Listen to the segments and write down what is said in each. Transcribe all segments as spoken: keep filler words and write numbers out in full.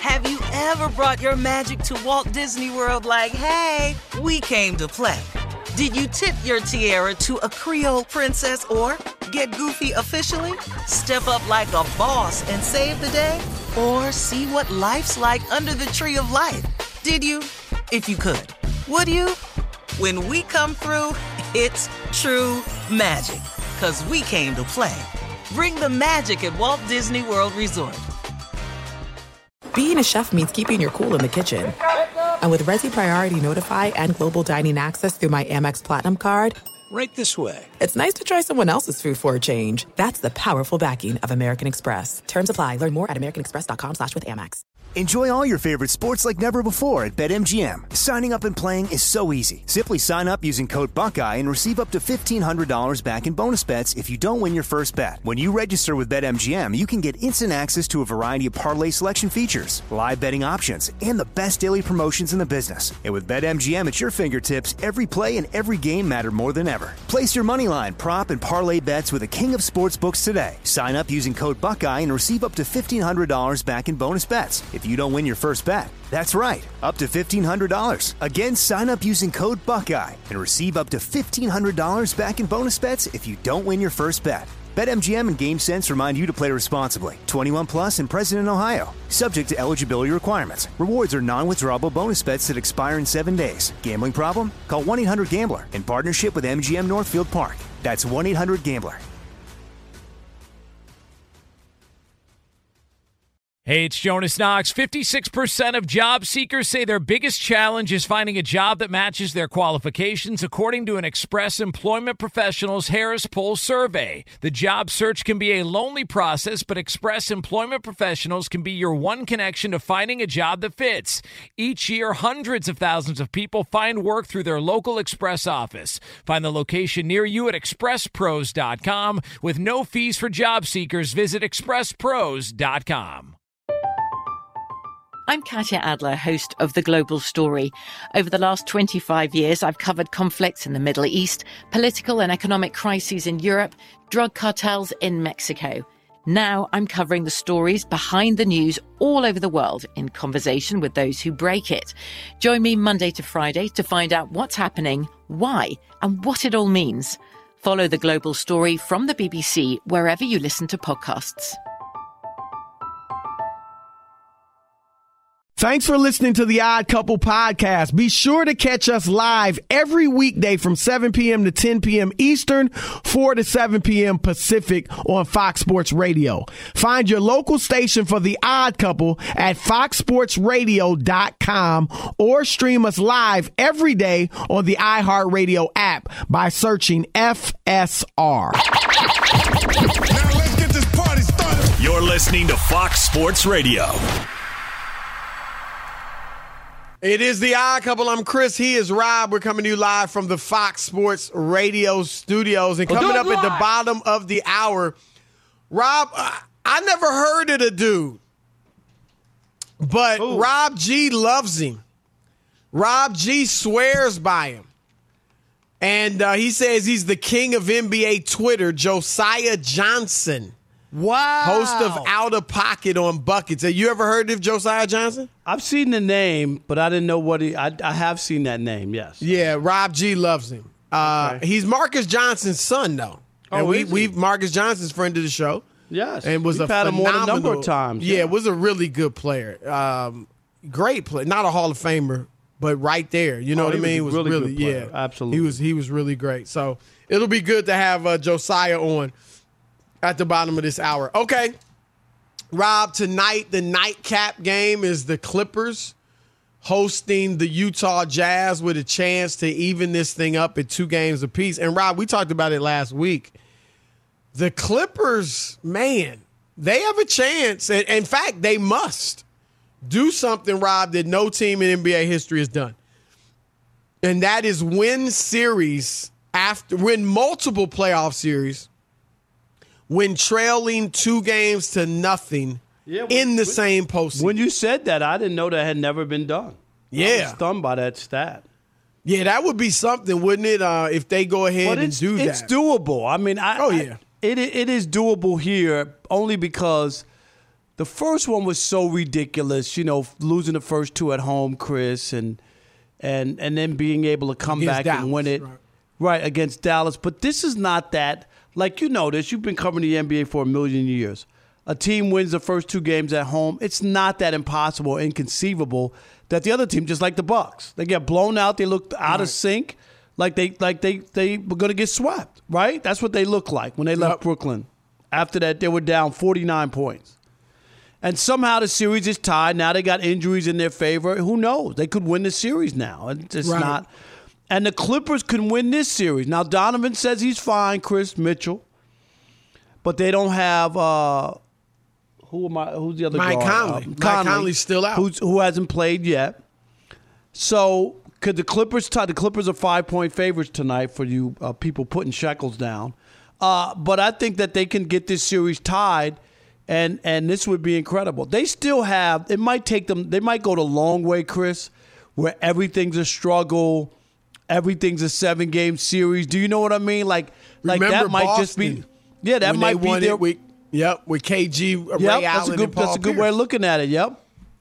Have you ever brought your magic to Walt Disney World like, hey, we came to play? Did you tip your tiara to a Creole princess or get goofy officially? Step up like a boss and save the day? Or see what life's like under the tree of life? Did you? If you could. Would you? When we come through, it's true magic. 'Cause we came to play. Bring the magic at Walt Disney World Resort. Being a chef means keeping your cool in the kitchen. And with Resi Priority Notify and Global Dining Access through my Amex Platinum card, right this way. It's nice to try someone else's food for a change. That's the powerful backing of American Express. Terms apply. Learn more at americanexpress.com slash with Amex. Enjoy all your favorite sports like never before at BetMGM. Signing up and playing is so easy. Simply sign up using code Buckeye and receive up to fifteen hundred dollars back in bonus bets if you don't win your first bet. When you register with BetMGM, you can get instant access to a variety of parlay selection features, live betting options, and the best daily promotions in the business. And with BetMGM at your fingertips, every play and every game matter more than ever. Place your moneyline, prop, and parlay bets with the king of sportsbooks today. Sign up using code Buckeye and receive up to fifteen hundred dollars back in bonus bets if you don't win your first bet. That's right, up to fifteen hundred dollars. Again, sign up using code Buckeye and receive up to fifteen hundred dollars back in bonus bets if you don't win your first bet. BetMGM and GameSense remind you to play responsibly. twenty-one plus and present in Ohio. Subject to eligibility requirements. Rewards are non-withdrawable bonus bets that expire in seven days. Gambling problem? Call one eight hundred gambler in partnership with M G M Northfield Park. That's one eight hundred gambler. Hey, it's Jonas Knox. fifty-six percent of job seekers say their biggest challenge is finding a job that matches their qualifications, according to an Express Employment Professionals Harris Poll survey. The job search can be a lonely process, but Express Employment Professionals can be your one connection to finding a job that fits. Each year, hundreds of thousands of people find work through their local Express office. Find the location near you at express pros dot com. With no fees for job seekers, visit express pros dot com. I'm Katya Adler, host of The Global Story. Over the last twenty-five years, I've covered conflicts in the Middle East, political and economic crises in Europe, drug cartels in Mexico. Now I'm covering the stories behind the news all over the world in conversation with those who break it. Join me Monday to Friday to find out what's happening, why, and what it all means. Follow The Global Story from the B B C wherever you listen to podcasts. Thanks for listening to the Odd Couple podcast. Be sure to catch us live every weekday from seven p.m. to ten p.m. Eastern, four to seven p.m. Pacific on Fox Sports Radio. Find your local station for the Odd Couple at fox sports radio dot com or stream us live every day on the iHeartRadio app by searching F S R. Now let's get this party started. You're listening to Fox Sports Radio. It is the Odd Couple. I'm Chris. He is Rob. We're coming to you live from the Fox Sports Radio studios. And coming up at the bottom of the hour, Rob, I never heard of the dude, but Ooh. Rob G loves him. Rob G swears by him. And uh, he says he's the king of N B A Twitter, Josiah Johnson. Wow. Host of Out of Pocket on Buckets. Have you ever heard of Josiah Johnson? I've seen the name, but I didn't know what he – I I have seen that name, yes. Yeah, Rob G loves him. Uh, okay. He's Marcus Johnson's son, though. Oh, and we, we we've Marcus Johnson's friend of the show. Yes. And was We've a had him phenomenal, on a number of times. Yeah, yeah, was a really good player. Um, great player. Not a Hall of Famer, but right there. You know oh, what I mean? He was, was, was really, really good player. yeah. Absolutely. He was he was really great. So it'll be good to have uh, Josiah on at the bottom of this hour. Okay. Rob, tonight the nightcap game is the Clippers hosting the Utah Jazz with a chance to even this thing up at two games apiece. And, Rob, we talked about it last week. The Clippers, man, they have a chance. And in fact, they must do something, Rob, that no team in N B A history has done. And that is win series after win multiple playoff series when trailing two games to nothing yeah, when, in the when, same postseason. When you said that, I didn't know that had never been done. Yeah. I was stunned by that stat. Yeah, that would be something, wouldn't it, uh, if they go ahead but and do that? It's doable. I mean, I, oh, yeah. I, it It is doable here only because The first one was so ridiculous, you know, losing the first two at home, Chris, and and and then being able to come Against back Dallas, and win it. right. Right, against Dallas. But this is not that. Like, you know this. You've been covering the N B A for a million years. A team wins the first two games at home. It's not that impossible or inconceivable that the other team, just like the Bucks, they get blown out. They look out of sync, like they like they, they were going to get swept, right? That's what they look like when they left Yep. Brooklyn. After that, they were down forty-nine points. And somehow the series is tied. Now they got injuries in their favor. Who knows? They could win the series now. It's just Right. not. And the Clippers can win this series. Now, Donovan says he's fine, Chris Mitchell. But they don't have uh, who am I? Who's the other Mike guard? Conley. Uh, Mike Conley's still out. Who's, who hasn't played yet. So could the Clippers tie? The Clippers are five-point favorites tonight for you uh, people putting shekels down. Uh, but I think that they can get this series tied, and and this would be incredible. They still have. It might take them. They might go the long way, Chris, where everything's a struggle. Everything's a seven-game series. Do you know what I mean? Like, like Remember that might Boston, just be. Yeah, that when might they be won their. it with, yep, with K G, Ray Yep, that's Allen, a good. and Paul That's a good Pierce. way of looking at it. Yep.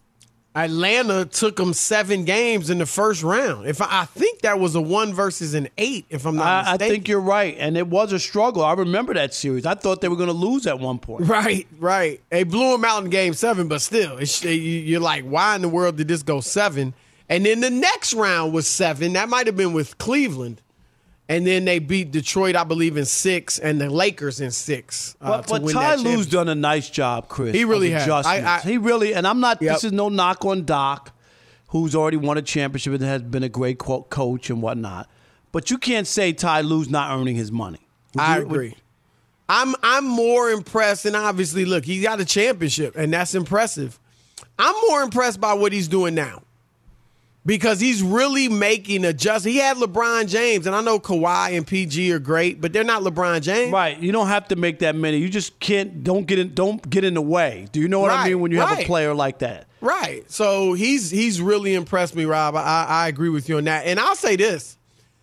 Atlanta took them seven games in the first round. If I, I think that was a one versus an eight, if I'm not I, I mistaken. think you're right, and it was a struggle. I remember that series. I thought they were going to lose at one point. Right, right. They blew them out in game seven, but still, it's, you're like, why in the world did this go seven? And then the next round was seven. That might have been with Cleveland. And then they beat Detroit, I believe, in six, and the Lakers in six. Uh, But, to but win Ty that Lue's championship. done a nice job, Chris. He really of has. adjustments. I- I- he really, and I'm not. Yep. This is no knock on Doc, who's already won a championship and has been a great co- coach and whatnot. But you can't say Ty Lue's not earning his money. Would I you- would- agree. I'm I'm more impressed, and obviously, look, he got a championship, and that's impressive. I'm more impressed by what he's doing now because he's really making adjustments. He had LeBron James, and I know Kawhi and P G are great, but they're not LeBron James. Right, you don't have to make that many. You just can't. Don't get in. Don't get in the way. Do you know what I Right, mean when you have a right. player like that? Right. So he's he's really impressed me, Rob. I, I agree with you on that. And I'll say this.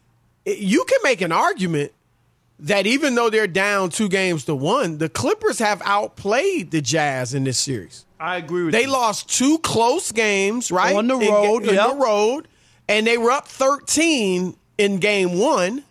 You can make an argument that even though they're down two games to one, the Clippers have outplayed the Jazz in this series. I agree with They you. lost two close games, right? On the In- road, On yep. the road. And they were up thirteen in game one.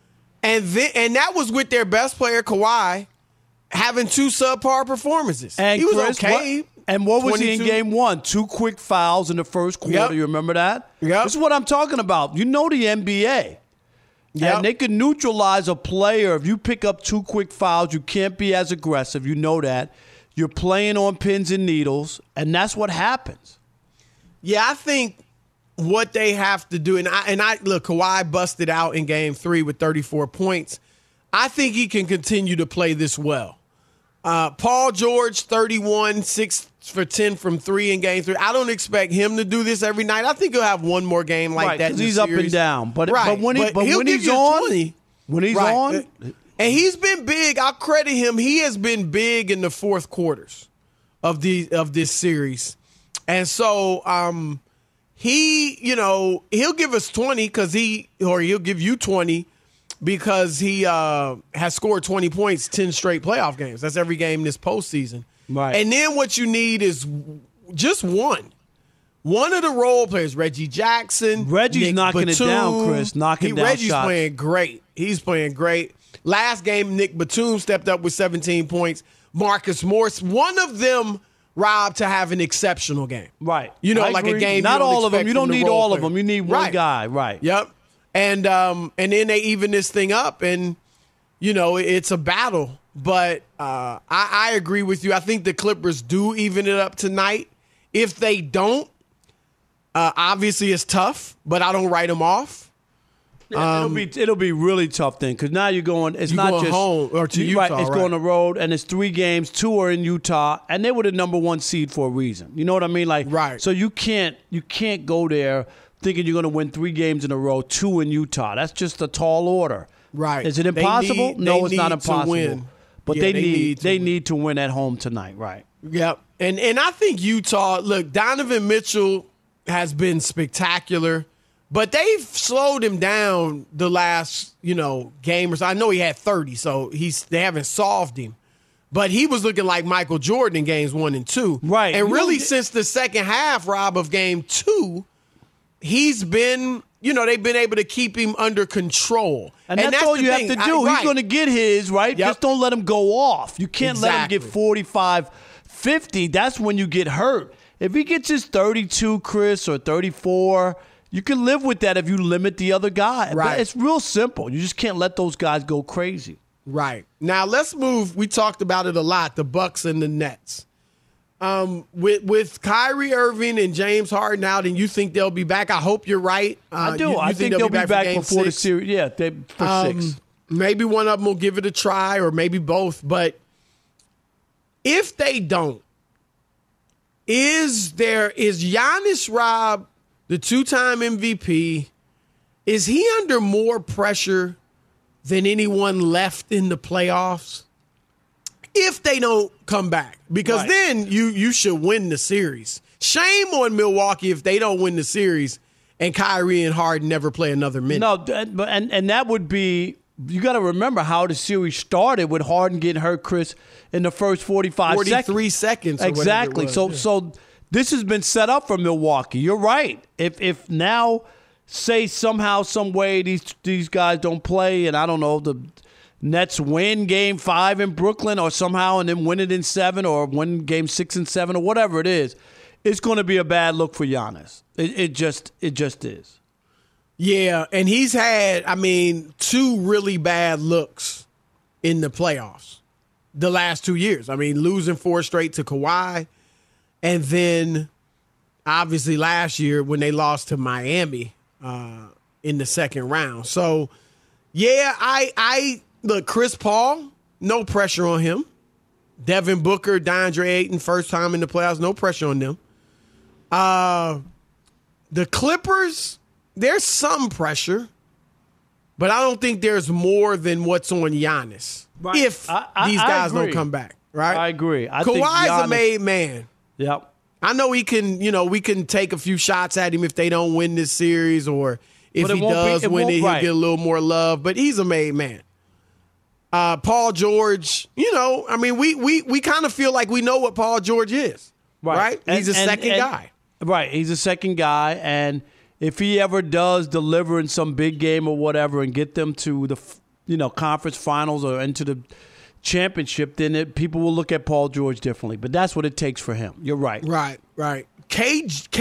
And then, and that was with their best player, Kawhi, having two subpar performances. And he was Chris, okay. what- and what was he in twenty-two. game one? Two quick fouls in the first quarter. Yep. You remember that? Yep. This is what I'm talking about. You know the N B A. Yep. And they can neutralize a player. If you pick up two quick fouls, you can't be as aggressive. You know that. You're playing on pins and needles, and that's what happens. Yeah, I think what they have to do, and I and I look, Kawhi busted out in game three with thirty-four points. I think he can continue to play this well. Uh, Paul George, thirty-one, six for ten from three in game three. I don't expect him to do this every night. I think he'll have one more game like Right, that. 'cause in the he's up and series. down. But- right. but when he- but he'll when give he's you on- twenty. when he's Right. on- And he's been big. I'll credit him. He has been big in the fourth quarters of the of this series. And so um, he, you know, he'll give us twenty because he, or he'll give you twenty because he uh, has scored twenty points ten straight playoff games. That's every game this postseason. Right. And then what you need is just one. One of the role players, Reggie Jackson. Reggie's Nick knocking it Batum. down, Chris, knocking He- down Reggie's shots. playing great. He's playing great. Last game, Nick Batum stepped up with seventeen points. Marcus Morris, one of them, Rob, to have an exceptional game. Right. You know, I like agree. a game. Not you don't all of them. expect You from don't the need role all of player. them. You need one Right. guy. Right. Yep. And um, and then they even this thing up, and you know it's a battle. But uh, I, I agree with you. I think the Clippers do even it up tonight. If they don't, uh, obviously it's tough. But I don't write them off. Yeah, it'll be it'll be really tough then because now you're going. It's You not going just home or to you- right, Utah, It's right. going on the road and it's three games. Two are in Utah, and they were the number one seed for a reason. You know what I mean? Like Right. So you can't you can't go there thinking you're going to win three games in a row. Two in Utah. That's just a tall order. Right. Is it They impossible? need- no, they it's not need to impossible. win. But Yeah, they, they need, need to they win. need to win at home tonight. Right. Yep. And and I think Utah, look, Donovan Mitchell has been spectacular, but they've slowed him down the last, you know, game or so. I know he had thirty, so he's they haven't solved him. But he was looking like Michael Jordan in games one and two. Right. And You really don't- since the second half, Rob, of game two, he's been, you know, they've been able to keep him under control. And, and that's, that's all you thing. have to do. I, He's right. going to get his, right? Yep. Just don't let him go off. You can't Exactly. let him get forty-five, fifty. That's when you get hurt. If he gets his thirty-two, Chris, or thirty-four, you can live with that if you limit the other guy. Right. But it's real simple. You just can't let those guys go crazy. Right. Now let's move. We talked about it a lot, the Bucks and the Nets. Um, with with Kyrie Irving and James Harden out, and you think they'll be back? I hope you're right. Uh, I do. You, you I think, they'll, they'll be back, be back for game before six? the series. Yeah, they, for Um, six. Maybe one of them will give it a try, or maybe both. But if they don't, is there is Giannis, Rob, the two-time M V P? Is he under more pressure than anyone left in the playoffs? If they don't come back, because Right. then you you should win the series. Shame on Milwaukee if they don't win the series and Kyrie and Harden never play another minute. No, and and, and that would be. You got to remember how the series started with Harden getting hurt, Chris, in the first forty-five forty-three seconds. seconds. Or Exactly. whatever it was. So Yeah. so this has been set up for Milwaukee. You're right. If if now say somehow some way these these guys don't play, and I don't know, the Nets win game five in Brooklyn or somehow and then win it in seven or win game six and seven or whatever it is, it's going to be a bad look for Giannis. It, it just it just is. Yeah, and he's had, I mean, two really bad looks in the playoffs the last two years. I mean, losing four straight to Kawhi, and then obviously last year when they lost to Miami uh, in the second round. So, yeah, I, I look, Chris Paul, no pressure on him. Devin Booker, DeAndre Ayton, first time in the playoffs, no pressure on them. Uh, the Clippers, there's some pressure, but I don't think there's more than what's on Giannis Right. if I- I- these I guys don't agree. come back, right? I agree. I think Kawhi's a Giannis- made man. Yep. I know he can, you know, we can take a few shots at him if they don't win this series, or if But it he won't be- does it win won't- it, he'll right. get a little more love, but he's a made man. Uh, Paul George, you know, I mean, we we we kind of feel like we know what Paul George is, right? And- He's a and- second and- guy. Right. He's a second guy. And if he ever does deliver in some big game or whatever and get them to the, you know, conference finals or into the championship, then it, people will look at Paul George differently. But that's what it takes for him. You're right. Right, right. K,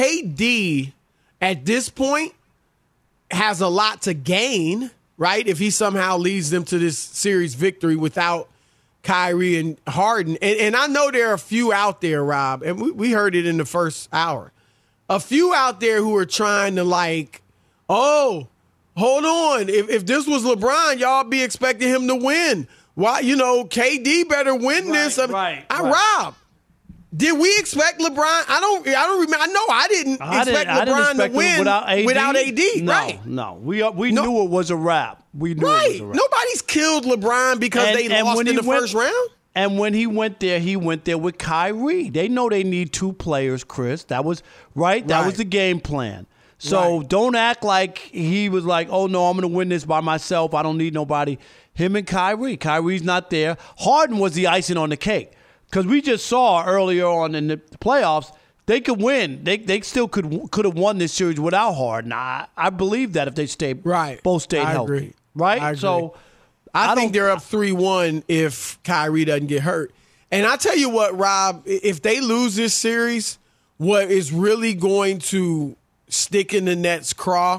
KD at this point has a lot to gain, right? If he somehow leads them to this series victory without Kyrie and Harden. And, and I know there are a few out there, Rob, and we, we heard it in the first hour. A few out there who are trying to like, oh, hold on. If, if this was LeBron, y'all be expecting him to win. Why, you know, K D better win this. I, right, I, right. Rob, did we expect LeBron? I don't. I don't remember. I know I didn't I expect didn't, I didn't LeBron expect to win him without A D. without A D. No, right? no. We uh, we No. knew it was a wrap. We knew it was Right. a wrap. Nobody's killed LeBron because And- they and lost when in he the went- first round. And when he went there, he went there with Kyrie. They know they need two players, Chris. That was right. That Right. was the game plan. So Right. don't act like he was like, oh, no, I'm going to win this by myself. I don't need nobody. Him and Kyrie. Kyrie's not there. Harden was the icing on the cake because we just saw earlier on in the playoffs, they could win. They they still could could have won this series without Harden. I, I believe that if they stayed, Right. both stayed I healthy. agree. Right? I agree. So I, I think don't- they're up three one if Kyrie doesn't get hurt. And I tell you what, Rob, if they lose this series, what is really going to stick in the Nets' craw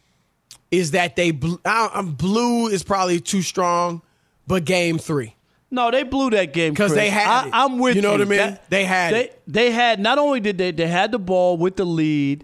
is that they bl- I, I'm- blue is probably too strong, but game three. No, they blew that game 'Cause Chris. they had I, it. I'm with you. You know what I mean? That- They had they, it. They had not only did they they had the ball with the lead,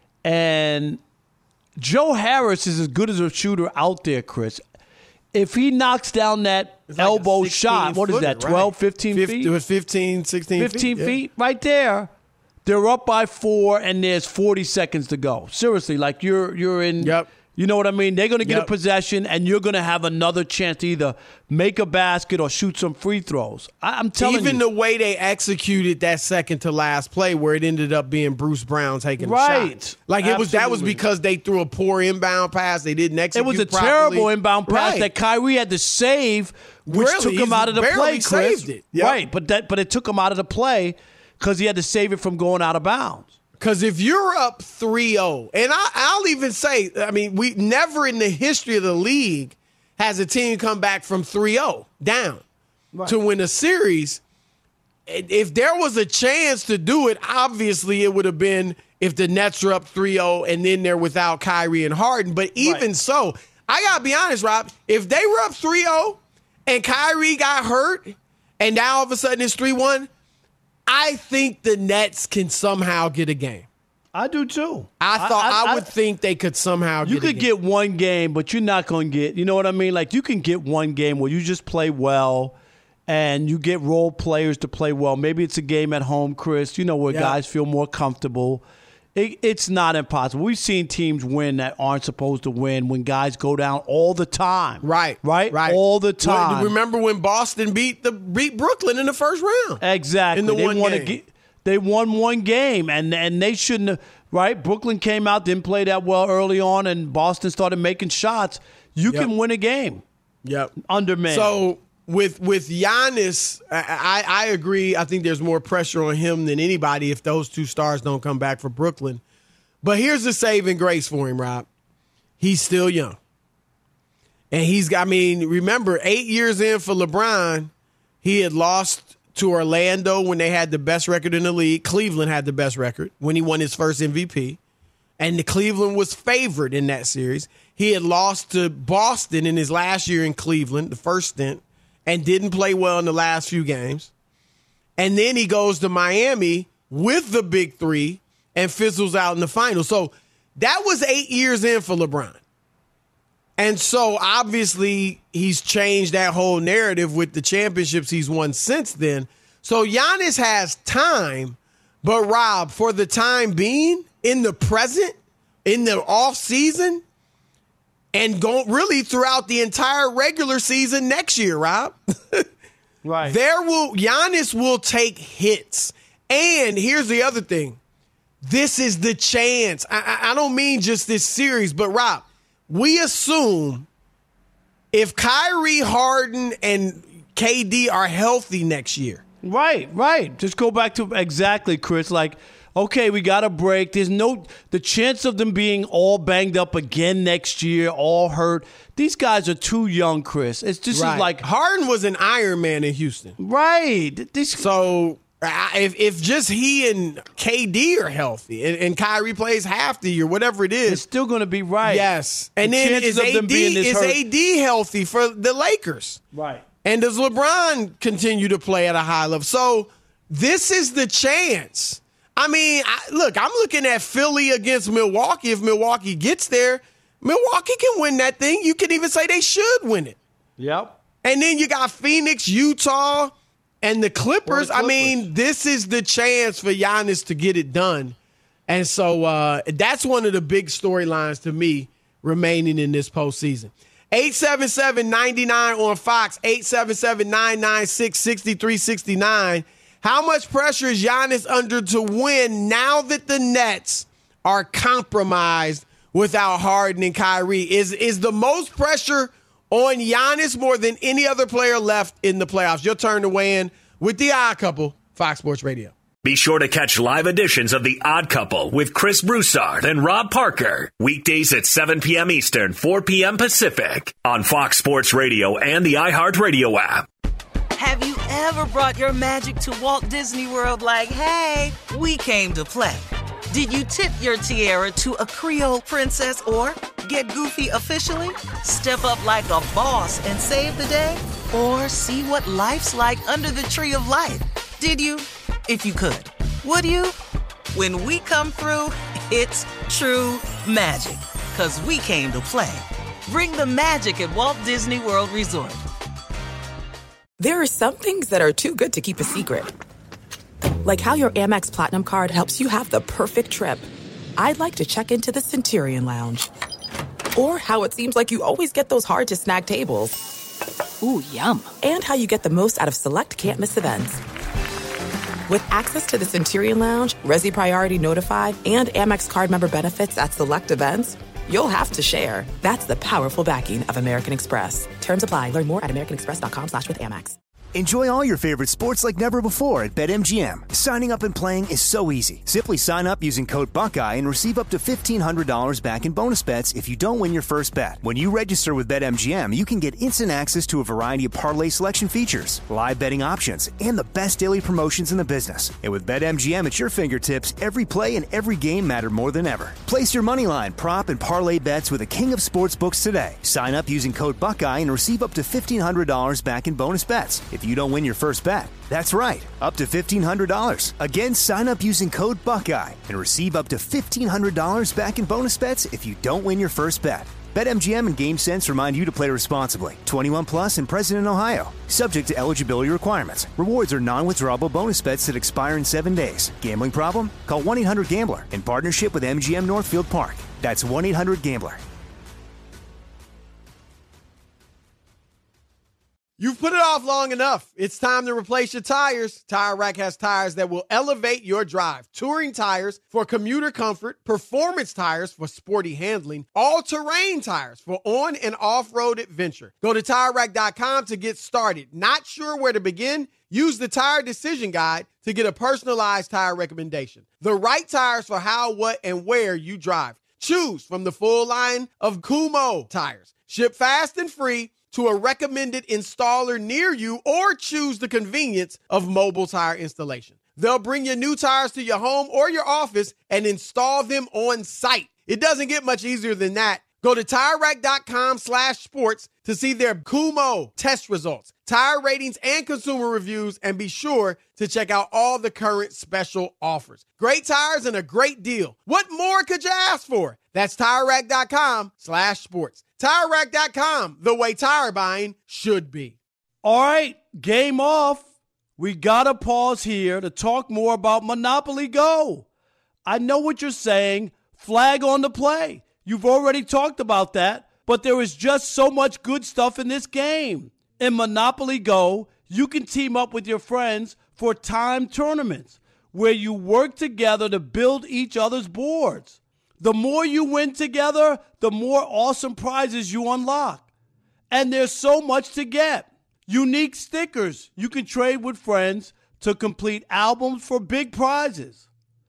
and Joe Harris is as good as a shooter out there, Chris. If he knocks down that It's like a elbow sixteen shot, what is footer, that? twelve, right. fifteen Fif- feet? It was fifteen, sixteen fifteen feet. feet, right there. They're up by four, and there's forty seconds to go. Seriously, like you're you're in Yep. You know what I mean? They're going to get Yep. a possession, and you're going to have another chance to either make a basket or shoot some free throws. I, I'm telling Even you. the way they executed that second to last play where it ended up being Bruce Brown taking Right. the shot. Like it was that was Absolutely. because they threw a poor inbound pass. They didn't It execute was a properly. terrible inbound pass Right. that Kyrie had to save, which Really? took him He's out of the barely play, Chris. saved it. Yep. Right, but that but it took him out of the play because he had to save it from going out of bounds. Because if you're up three oh, and I, I'll even say, I mean, we never in the history of the league has a team come back from three oh down to win a series. If there was a chance to do it, obviously it would have been if the Nets are up three oh and then they're without Kyrie and Harden. But even Right. so, I got to be honest, Rob, if they were up three oh and Kyrie got hurt and now all of a sudden it's three one, I think the Nets can somehow get a game. I do too. I thought I, would think they could somehow You get a could game. get one game, but you're not going to get, you know what I mean? Like, you can get one game where you just play well and you get role players to play well. Maybe it's a game at home, Chris, you know, where Yeah. guys feel more comfortable. It, it's not impossible. We've seen teams win that aren't supposed to win when guys go down all the time. Right, Right? right. All the Well, time. remember when Boston beat the beat Brooklyn in the first round? Exactly. In the they one won a game. ga- they won one game, and and they shouldn't have. Right? Brooklyn came out, didn't play that well early on, and Boston started making shots. You Yep. can win a game Yep. under man. So with with Giannis, I, I I agree. I think there's more pressure on him than anybody if those two stars don't come back for Brooklyn. But here's the saving grace for him, Rob. He's still young. And he's got, I mean, remember, eight years in for LeBron, he had lost to Orlando when they had the best record in the league. Cleveland had the best record when he won his first M V P. And the Cleveland was favored in that series. He had lost to Boston in his last year in Cleveland, the first stint, and didn't play well in the last few games. And then he goes to Miami with the big three and fizzles out in the final. So that was eight years in for LeBron. And so obviously he's changed that whole narrative with the championships he's won since then. So Giannis has time, but Rob, for the time being, in the present, in the off season, and go really throughout the entire regular season next year, Rob. right. There will Giannis will take hits. And here's the other thing. This is the chance. I, I, I don't mean just this series, but Rob, we assume if Kyrie, Harden, and K D are healthy next year. Right, right. Just go back to exactly, Chris. Like, okay, we got a break. There's no the chance of them being all banged up again next year, all hurt. These guys are too young, Chris. It's just Right. like Harden was an Iron Man in Houston. right. This So I- if if just he and K D are healthy and, and Kyrie plays half the year, whatever it it's is, still going to be right. yes. And The then chances is of them A being D this is hurt- A D healthy for the Lakers? Right. And does LeBron continue to play at a high level? So this is the chance. I mean, I, look, I'm looking at Philly against Milwaukee. If Milwaukee gets there, Milwaukee can win that thing. You can even say they should win it. Yep. And then you got Phoenix, Utah, and the Clippers. Or the I mean, this is the chance for Giannis to get it done. And so uh, that's one of the big storylines to me remaining in this postseason. eight seven seven, nine nine on Fox, eight seven seven, nine nine six, six three six nine. How much pressure is Giannis under to win now that the Nets are compromised without Harden and Kyrie? Is, is the most pressure on Giannis more than any other player left in the playoffs? Your turn to weigh in with The Odd Couple, Fox Sports Radio. Be sure to catch live editions of The Odd Couple with Chris Broussard and Rob Parker. Weekdays at seven p.m. Eastern, four p.m. Pacific on Fox Sports Radio and the iHeartRadio app. Have you ever brought your magic to Walt Disney World like, hey, we came to play? Did you tip your tiara to a Creole princess or get goofy officially? Step up like a boss and save the day? Or see what life's like under the tree of life? Did you? If you could. Would you? When we come through, it's true magic. 'Cause we came to play. Bring the magic at Walt Disney World Resort. There are some things that are too good to keep a secret. Like how your Amex Platinum card helps you have the perfect trip. I'd like to check into the Centurion Lounge. Or how it seems like you always get those hard-to-snag tables. Ooh, yum. And how you get the most out of select can't-miss events. With access to the Centurion Lounge, Resi Priority Notified, and Amex card member benefits at select events, you'll have to share. That's the powerful backing of American Express. Terms apply. Learn more at americanexpress.com slash with Amex. Enjoy all your favorite sports like never before at BetMGM. Signing up and playing is so easy. Simply sign up using code Buckeye and receive up to fifteen hundred dollars back in bonus bets if you don't win your first bet. When you register with BetMGM, you can get instant access to a variety of parlay selection features, live betting options, and the best daily promotions in the business. And with BetMGM at your fingertips, every play and every game matter more than ever. Place your moneyline, prop, and parlay bets with the king of sportsbooks today. Sign up using code Buckeye and receive up to fifteen hundred dollars back in bonus bets if you don't win your first bet. That's right, up to fifteen hundred dollars. Again, sign up using code Buckeye and receive up to fifteen hundred dollars back in bonus bets if you don't win your first bet. BetMGM and GameSense remind you to play responsibly. twenty-one plus and present in Ohio. Subject to eligibility requirements. Rewards are non-withdrawable bonus bets that expire in seven days. Gambling problem? Call one eight hundred gambler in partnership with M G M Northfield Park. That's one eight hundred gambler. You've put it off long enough. It's time to replace your tires. Tire Rack has tires that will elevate your drive. Touring tires for commuter comfort, performance tires for sporty handling, all-terrain tires for on- and off-road adventure. Go to Tire Rack dot com to get started. Not sure where to begin? Use the Tire Decision Guide to get a personalized tire recommendation. The right tires for how, what, and where you drive. Choose from the full line of Kumho tires. Ship fast and free to a recommended installer near you, or choose the convenience of mobile tire installation. They'll bring your new tires to your home or your office and install them on site. It doesn't get much easier than that. Go to Tire Rack dot com slash sports to see their Kumho test results, tire ratings, and consumer reviews, and be sure to check out all the current special offers. Great tires and a great deal. What more could you ask for? That's Tire Rack dot com slash sports. Tire Rack dot com, the way tire buying should be. All right, game off. We got to pause here to talk more about Monopoly Go. I know what you're saying. Flag on the play. You've already talked about that, but there is just so much good stuff in this game. In Monopoly Go, you can team up with your friends for timed tournaments where you work together to build each other's boards. The more you win together, the more awesome prizes you unlock. And there's so much to get. Unique stickers you can trade with friends to complete albums for big prizes.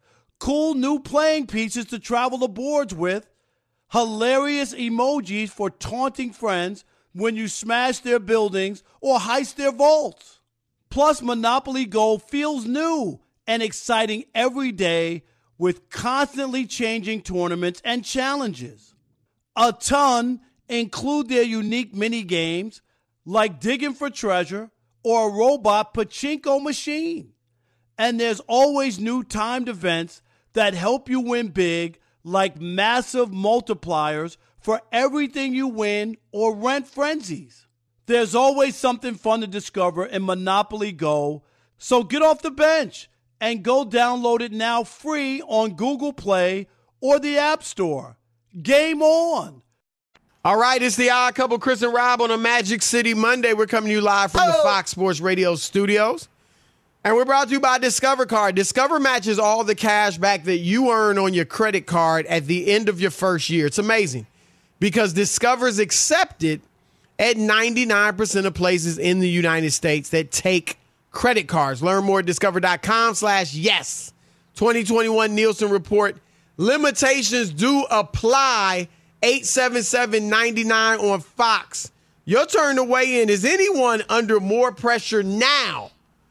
Cool new playing pieces to travel the boards with. Hilarious emojis for taunting friends when you smash their buildings or heist their vaults. Plus, Monopoly Go feels new and exciting every day with constantly changing tournaments and challenges. A ton include their unique mini games like digging for treasure or a robot pachinko machine. And there's always new timed events that help you win big, like massive multipliers for everything you win or rent frenzies. There's always something fun to discover in Monopoly Go, so get off the bench and go download it now free on Google Play or the App Store. Game on! All right, it's the Odd Couple, Chris and Rob on a Magic City Monday. We're coming to you live from oh. the Fox Sports Radio studios. And we're brought to you by Discover Card. Discover matches all the cash back that you earn on your credit card at the end of your first year. It's amazing because Discover's accepted at ninety-nine percent of places in the United States that take credit cards. Learn more at discover.com slash yes. twenty twenty-one Nielsen Report. Limitations do apply. eight seven seven, nine nine on Fox. Your turn to weigh in. Is anyone under more pressure now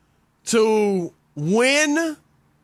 to win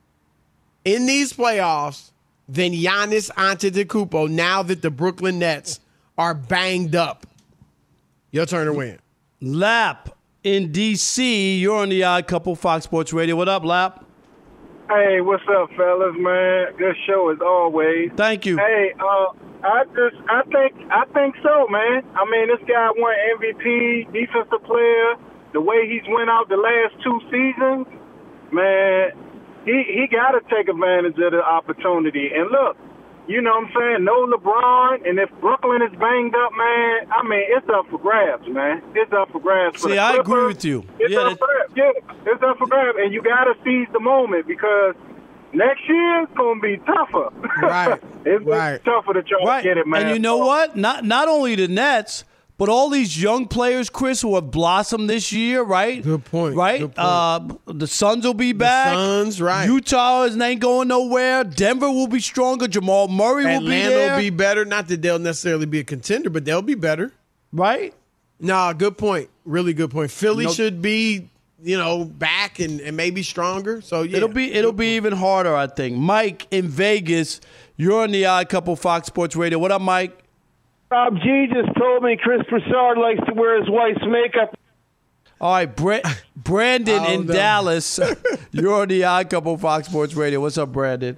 in these playoffs than Giannis Antetokounmpo now that the Brooklyn Nets are banged up? Your turn to win. Lap in D C, you're on the Odd Couple, Fox Sports Radio. What up, Lap? Hey, what's up, fellas, man? Good show as always. Thank you. Hey, uh, I just, I think, I think so, man. I mean, this guy won M V P, defensive player. The way he's went out the last two seasons, man, he he got to take advantage of the opportunity. And look, You know what I'm saying? No LeBron, and if Brooklyn is banged up, man, I mean, it's up for grabs, man. It's up for grabs. For See, the I Clippers. agree with you. It's Yeah, up for grabs. Yeah, it's up for grabs, and you got to seize the moment because next year it's going to be tougher. Right. it's right. tougher to try Right. to get it, man. And you know what? Not not only the Nets, but all these young players, Chris, who have blossomed this year, right? Good point. Right? Good point. Uh, the Suns will be back. Suns, right. Utah is ain't going nowhere. Denver will be stronger. Jamal Murray will be Atlanta there. will be better. Not that they'll necessarily be a contender, but they'll be better. Right? Nah, good point. Really good point. Philly No- should be, you know, back and, and maybe stronger. So yeah, It'll be it'll be even harder, I think. Mike in Vegas, you're on the Odd Couple Fox Sports Radio. What up, Mike? Rob G just told me Chris Broussard likes to wear his wife's makeup. All right, Bra- Brandon I in don't know. Dallas. You're on the Odd Couple Fox Sports Radio. What's up, Brandon?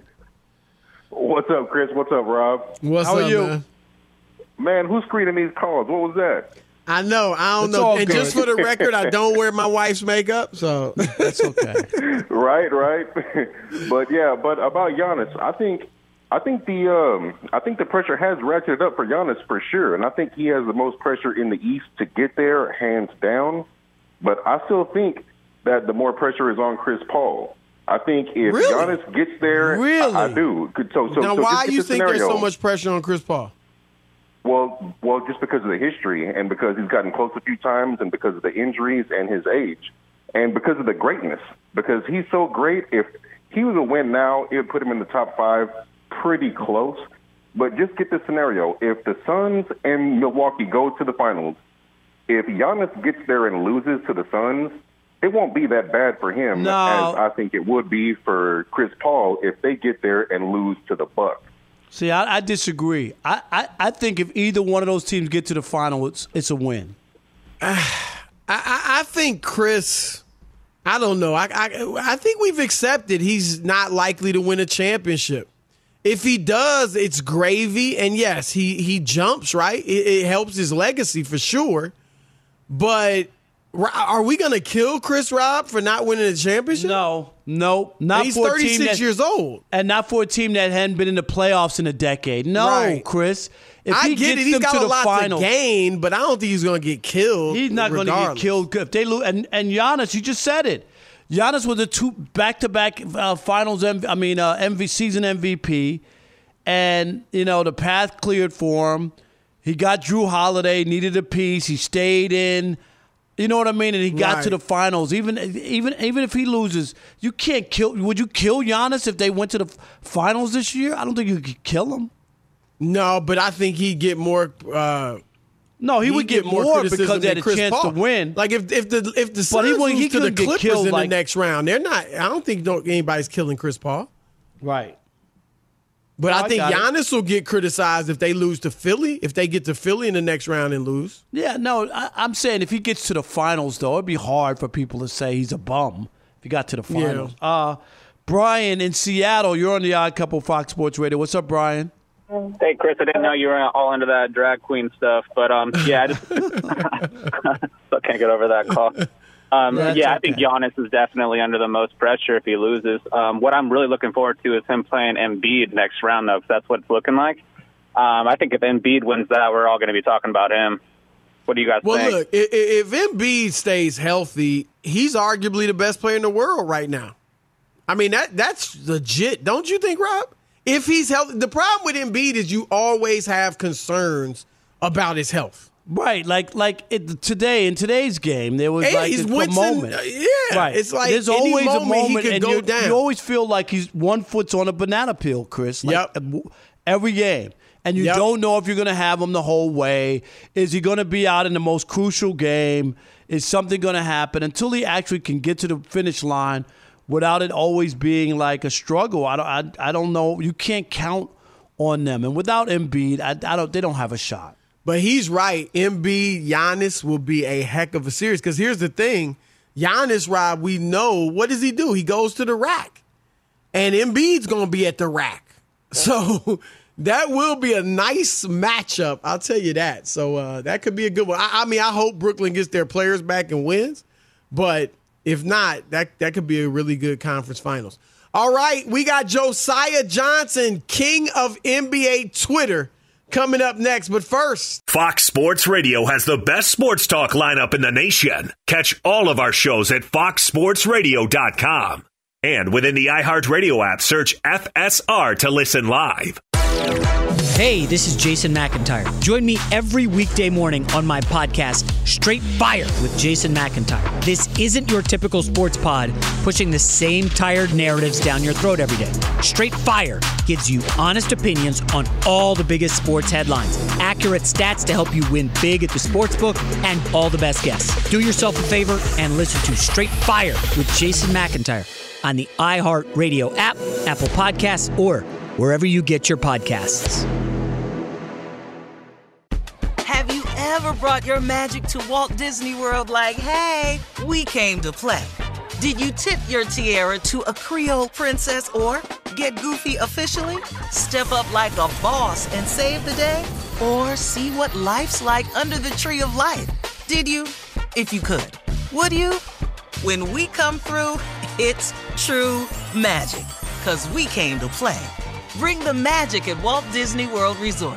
What's up, Chris? What's up, Rob? What's How are up, you? man? Man, who's screening these calls? What was that? I know. I don't It's know. all And good. just for the record, I don't wear my wife's makeup, so That's okay. Right, right. But yeah, but about Giannis, I think I think the um, I think the pressure has ratcheted up for Giannis for sure, and I think he has the most pressure in the East to get there, hands down. But I still think that the more pressure is on Chris Paul. I think if Really? Giannis gets there, Really? I, I do. So, so, now so why just get you the think there's scenario. so much pressure on Chris Paul? Well, well, just because of the history and because he's gotten close a few times and because of the injuries and his age and because of the greatness, because he's so great. If he was a win now, it would put him in the top five pretty close. But just get the scenario. If the Suns and Milwaukee go to the finals, if Giannis gets there and loses to the Suns, it won't be that bad for him No. as I think it would be for Chris Paul if they get there and lose to the Bucks. See, I, I disagree. I, I, I think if either one of those teams get to the final, it's it's a win. I, I, I think Chris, I don't know. I, I I think we've accepted he's not likely to win a championship. If he does, it's gravy. And yes, he, he jumps, right? It, it helps his legacy for sure. But are we going to kill Chris Rob for not winning a championship? No, no, not He's for a team thirty-six that, years old. and not for a team that hadn't been in the playoffs in a decade. No, Right. Chris. If I he get gets it. He's them got to a the lot final, to gain, but I don't think he's going to get killed. he's not going to get regardless. killed if they lose. And and Giannis, you just said it. Giannis was a two back-to-back uh, finals. M- I mean, uh, M V season M V P, and you know the path cleared for him. He got Drew Holiday, needed a piece. He stayed in. You know what I mean? And he got Right. to the finals. Even even even if he loses, you can't kill. Would you kill Giannis if they went to the f- finals this year? I don't think you could kill him. No, but I think he'd get more. Uh, No, he he'd would get, more criticism because they than had a Chris chance Paul. to win. Like if if the if the But Suns he wouldn't- he lose to the couldn't get Clippers killed in like- the next round, they're not. I don't think don't, anybody's killing Chris Paul. Right. But No, I I think got it. Giannis will get criticized if they lose to Philly. If they get to Philly in the next round and lose. Yeah, no, I, I'm saying if he gets to the finals, though, it'd be hard for people to say he's a bum if he got to the Yeah. finals. Uh, Brian in Seattle, you're on the Odd Couple Fox Sports Radio. What's up, Brian? Hey, Chris, I didn't know you were all into that drag queen stuff, but um, yeah, I just still can't get over that call. Um, That's yeah, I okay. think Giannis is definitely under the most pressure if he loses. Um, what I'm really looking forward to is him playing Embiid next round, though, because that's what it's looking like. Um, I think if Embiid wins that, we're all going to be talking about him. What do you guys Well, think? look, if, if Embiid stays healthy, he's arguably the best player in the world right now. I mean, that that's legit. Don't you think, Rob? If he's healthy, the problem with Embiid is you always have concerns about his health. Right, like like it, today in today's game, there was Yeah, like he's a Winston, moment. uh, yeah, right. it's like there's any always a moment he moment, could and go you, down. you always feel like he's one foot's on a banana peel, Chris. Like, Yep. uh, every game, and you Yep. don't know if you're going to have him the whole way. Is he going to be out in the most crucial game? Is something going to happen until he actually can get to the finish line without it always being like a struggle? I don't. I, I don't know. You can't count on them, and without Embiid, I, I don't. They don't have a shot. But he's right. Embiid, Giannis will be a heck of a series. Because here's the thing. Giannis, Rob, we know, what does he do? He goes to the rack. And Embiid's going to be at the rack. So that will be a nice matchup. I'll tell you that. So uh, that could be a good one. I, I mean, I hope Brooklyn gets their players back and wins. But if not, that, that could be a really good conference finals. All right, we got Josiah Johnson, king of N B A Twitter, coming up next. But first, Fox Sports Radio has the best sports talk lineup in the nation. Catch all of our shows at fox sports radio dot com. And within the iHeartRadio app, search F S R to listen live. Hey, this is Jason McIntyre. Join me every weekday morning on my podcast, Straight Fire with Jason McIntyre. This isn't your typical sports pod pushing the same tired narratives down your throat every day. Straight Fire gives you honest opinions on all the biggest sports headlines, accurate stats to help you win big at the sportsbook, and all the best guests. Do yourself a favor and listen to Straight Fire with Jason McIntyre on the iHeartRadio app, Apple Podcasts, or wherever you get your podcasts. Have you ever brought your magic to Walt Disney World like, hey, we came to play? Did you tip your tiara to a Creole princess or get goofy officially? Step up like a boss and save the day? Or see what life's like under the tree of life? Did you? If you could. Would you? When we come through, it's true magic. 'Cause we came to play. Bring the magic at Walt Disney World Resort.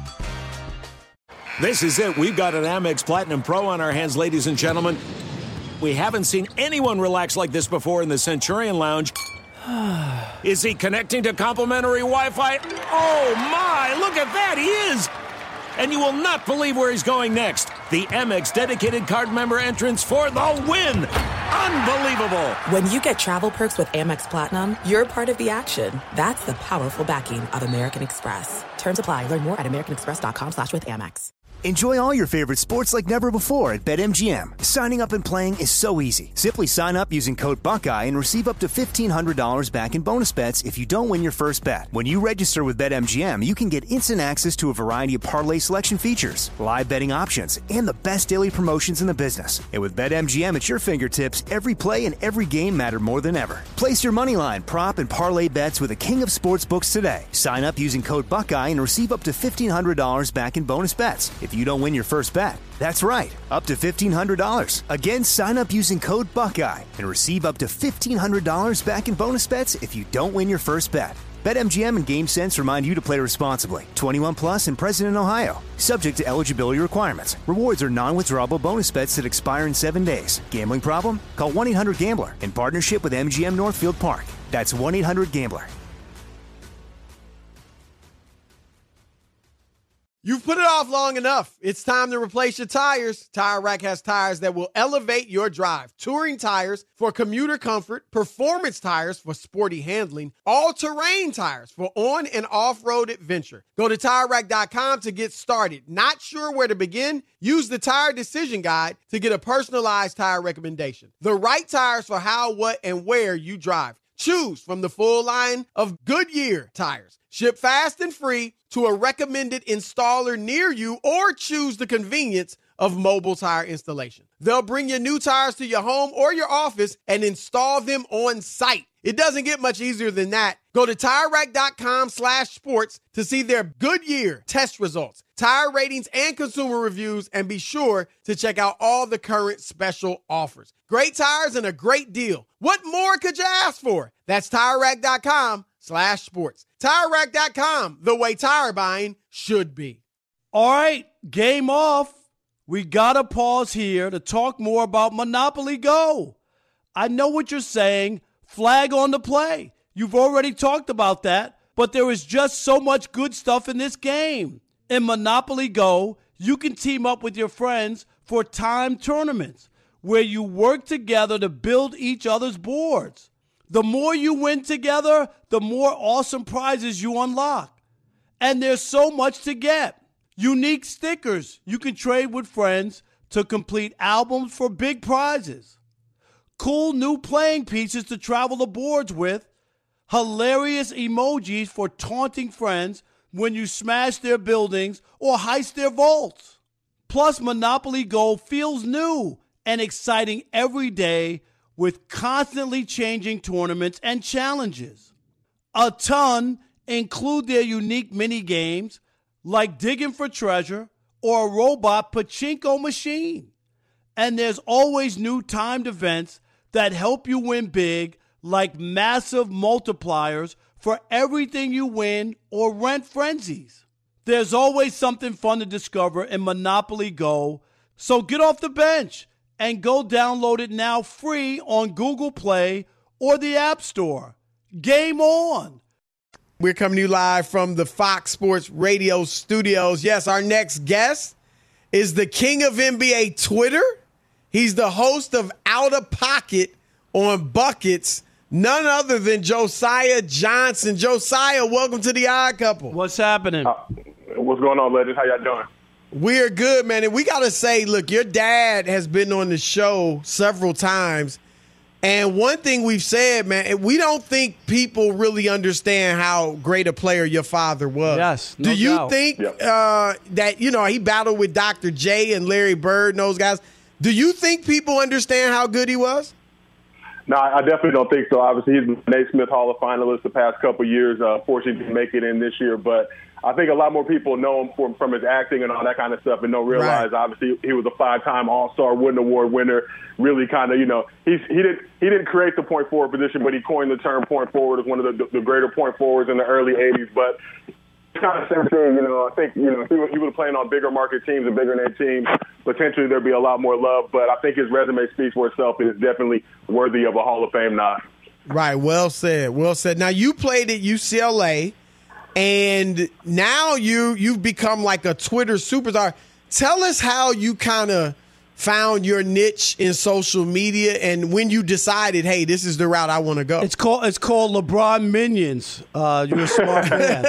This is it. We've got an Amex Platinum Pro on our hands, ladies and gentlemen. We haven't seen anyone relax like this before in the Centurion Lounge. Is he connecting to complimentary Wi-Fi? Oh, my. Look at that. He is. And you will not believe where he's going next. The Amex dedicated card member entrance for the win. Unbelievable. When you get travel perks with Amex Platinum, you're part of the action. That's the powerful backing of American Express. Terms apply. Learn more at americanexpress.com slash with Amex. Enjoy all your favorite sports like never before at BetMGM. Signing up and playing is so easy. Simply sign up using code Buckeye and receive up to fifteen hundred dollars back in bonus bets if you don't win your first bet. When you register with BetMGM, you can get instant access to a variety of parlay selection features, live betting options, and the best daily promotions in the business. And with BetMGM at your fingertips, every play and every game matter more than ever. Place your moneyline, prop, and parlay bets with the king of sportsbooks today. Sign up using code Buckeye and receive up to fifteen hundred dollars back in bonus bets if you don't win your first bet. That's right, up to fifteen hundred dollars. Again, sign up using code Buckeye and receive up to fifteen hundred dollars back in bonus bets if you don't win your first bet. BetMGM and GameSense remind you to play responsibly. twenty-one plus and present in Ohio. Subject to eligibility requirements. Rewards are non-withdrawable bonus bets that expire in seven days. Gambling problem? Call one eight hundred gambler in partnership with M G M Northfield Park. That's one eight hundred gambler. You've put it off long enough. It's time to replace your tires. Tire Rack has tires that will elevate your drive. Touring tires for commuter comfort, performance tires for sporty handling, all-terrain tires for on- and off-road adventure. Go to Tire Rack dot com to get started. Not sure where to begin? Use the Tire Decision Guide to get a personalized tire recommendation. The right tires for how, what, and where you drive. Choose from the full line of Goodyear tires. Ship fast and free to a recommended installer near you, or choose the convenience of mobile tire installation. They'll bring your new tires to your home or your office and install them on site. It doesn't get much easier than that. Go to Tire Rack dot com slash sports to see their Goodyear test results, tire ratings, and consumer reviews, and be sure to check out all the current special offers. Great tires and a great deal. What more could you ask for? That's Tire Rack dot com slash sports. Tire Rack dot com, the way tire buying should be. All right, game off. We got to pause here to talk more about Monopoly Go. I know what you're saying. Flag on the play. You've already talked about that, but there is just so much good stuff in this game. In Monopoly Go, you can team up with your friends for timed tournaments where you work together to build each other's boards. The more you win together, the more awesome prizes you unlock. And there's so much to get. Unique stickers you can trade with friends to complete albums for big prizes. Cool new playing pieces to travel the boards with. Hilarious emojis for taunting friends when you smash their buildings or heist their vaults. Plus, Monopoly Go feels new and exciting every day with constantly changing tournaments and challenges. A ton include their unique mini games like digging for treasure or a robot pachinko machine. And there's always new timed events that help you win big, like massive multipliers for everything you win or rent frenzies. There's always something fun to discover in Monopoly Go, so get off the bench and go download it now free on Google Play or the App Store. Game on! We're coming to you live from the Fox Sports Radio studios. Yes, our next guest is the king of N B A Twitter. He's the host of Out of Pocket on Buckets. None other than Josiah Johnson. Josiah, welcome to the Odd Couple. What's happening? Uh, what's going on, legends? How y'all doing? We're good, man. And we got to say, look, your dad has been on the show several times. And one thing we've said, man, we don't think people really understand how great a player your father was. Yes, no Do you doubt. think Yep. uh, that, you know, he battled with Doctor J and Larry Bird and those guys. Do you think people understand how good he was? No, I definitely don't think so. Obviously, he's the Naismith Hall of Finalist the past couple of years. Uh, fortunately, didn't make it in this year. But I think a lot more people know him from, from his acting and all that kind of stuff and don't realize, Right. obviously, he was a five-time All-Star Wooden Award winner. Really kind of, you know, he's, he didn't he didn't create the point forward position, but he coined the term point forward as one of the, the greater point forwards in the early eighties. But it's kind of the same thing, you know. I think, you know, if he, he was playing on bigger market teams and bigger name teams, potentially there'd be a lot more love. But I think his resume speaks for itself and is definitely worthy of a Hall of Fame nod. Right. Well said. Well said. Now, you played at U C L A, and now you, you've become like a Twitter superstar. Tell us how you kind of found your niche in social media and when you decided, hey, this is the route I want to go. It's called it's called LeBron Minions. Uh, you're a smart man.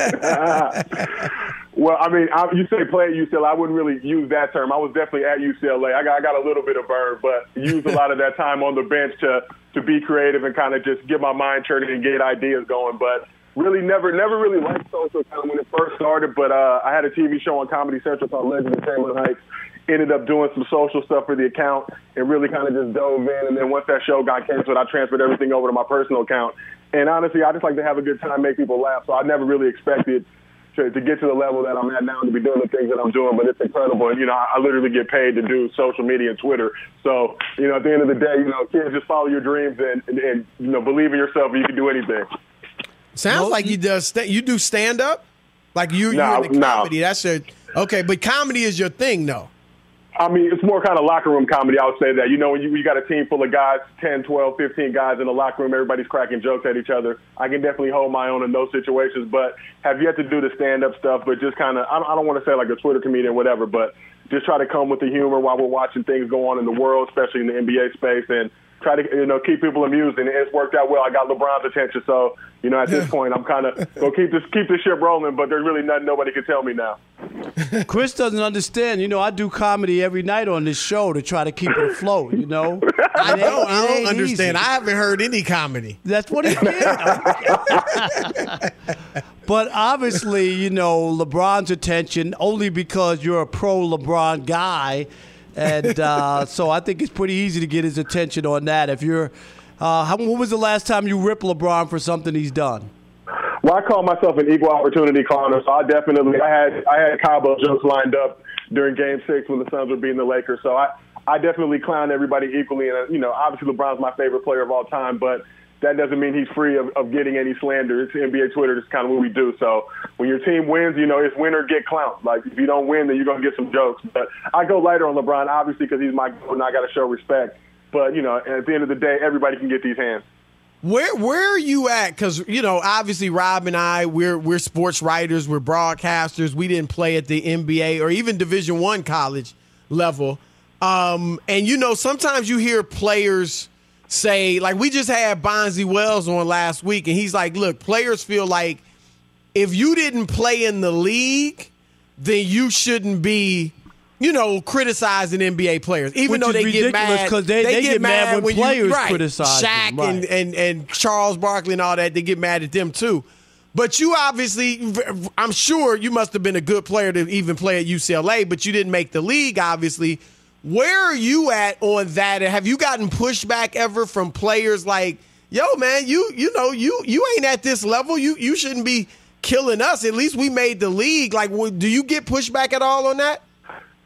Well, I mean, I, you say play at U C L A. I wouldn't really use that term. I was definitely at U C L A. I got, I got a little bit of burn, but used a lot of that time on the bench to to be creative and kind of just get my mind churning and get ideas going. But really never never really liked social kind of when it first started. But uh, I had a T V show on Comedy Central called Legends of Chamberlain Heights. Ended up doing some social stuff for the account and really kind of just dove in. And then once that show got canceled, I transferred everything over to my personal account. And honestly, I just like to have a good time, make people laugh. So I never really expected to, to get to the level that I'm at now, to be doing the things that I'm doing. But it's incredible. And, you know, I, I literally get paid to do social media and Twitter. So, you know, at the end of the day, you know, kids, just follow your dreams and, and, and you know, believe in yourself and you can do anything. Sounds well, like you does sta- you do stand up, like you No, you're in the no. comedy. That's your okay, but comedy is your thing, though. I mean, it's more kind of locker room comedy, I would say that. You know, when you, you got a team full of guys, ten, twelve, fifteen guys in the locker room, everybody's cracking jokes at each other. I can definitely hold my own in those situations, but have yet to do the stand-up stuff, but just kind of, I don't, I don't want to say like a Twitter comedian or whatever, but just try to come with the humor while we're watching things go on in the world, especially in the N B A space, and try to, you know, keep people amused, and it's worked out well. I got LeBron's attention, so, you know, at this point, I'm kind of going to keep this keep this ship rolling, but there's really nothing nobody can tell me now. Chris doesn't understand. You know, I do comedy every night on this show to try to keep it afloat, you know? I don't, I don't ain't understand. easy. I haven't heard any comedy. That's what he did. But obviously, you know, LeBron's attention, only because you're a pro-LeBron guy. And uh, so I think it's pretty easy to get his attention on that. If you're, uh, how, when was the last time you ripped LeBron for something he's done? Well, I call myself an equal opportunity clowner, so I definitely I had I had Cabo jokes lined up during Game Six when the Suns were beating the Lakers. So I, I definitely clown everybody equally, and uh, you know, obviously LeBron's my favorite player of all time, but that doesn't mean he's free of, of getting any slander. It's N B A Twitter. It's kind of what we do. So when your team wins, you know, it's win or get clowned. Like, if you don't win, then you're going to get some jokes. But I go lighter on LeBron, obviously, because he's my goat and I got to show respect. But, you know, at the end of the day, everybody can get these hands. Where where are you at? Because, you know, obviously Rob and I, we're we're sports writers, we're broadcasters. We didn't play at the N B A or even Division One college level. Um, and, you know, sometimes you hear players say, like we just had Bonzi Wells on last week, and he's like, look, players feel like if you didn't play in the league, then you shouldn't be, you know, criticizing N B A players, even Which though is they get ridiculous, mad. 'cause they- they get mad when players you, right, criticize Shaq them, right. and, and, and Charles Barkley and all that, they get mad at them too. But you obviously, I'm sure you must have been a good player to even play at U C L A, but you didn't make the league, obviously. Where are you at on that? And have you gotten pushback ever from players like, yo, man, you you know, you you ain't at this level. You you shouldn't be killing us. At least we made the league. Like, do you get pushback at all on that?